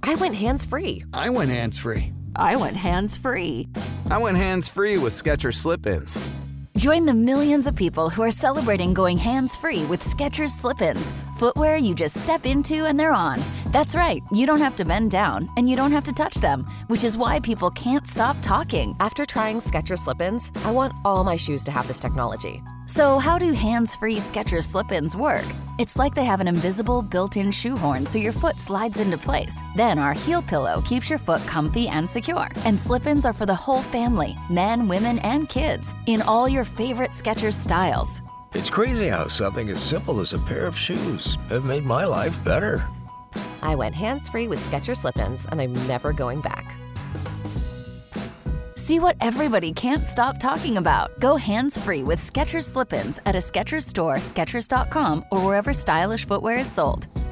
I went hands-free. I went hands-free. I went hands-free. I went hands-free with Skechers Slip-ins. Join the millions of people who are celebrating going hands-free with Skechers Slip-ins. Footwear you just step into and they're on. That's right, you don't have to bend down and you don't have to touch them, which is why people can't stop talking. After trying Skechers Slip-ins, I want all my shoes to have this technology. So how do hands-free Skechers Slip-ins work? It's like they have an invisible built-in shoehorn so your foot slides into place. Then our heel pillow keeps your foot comfy and secure. And Slip-ins are for the whole family, men, women, and kids, in all your favorite Skechers styles. It's crazy how something as simple as a pair of shoes have made my life better. I went hands-free with Skechers Slip-ins, and I'm never going back. See what everybody can't stop talking about. Go hands-free with Skechers Slip-ins at a Skechers store, Skechers.com, or wherever stylish footwear is sold.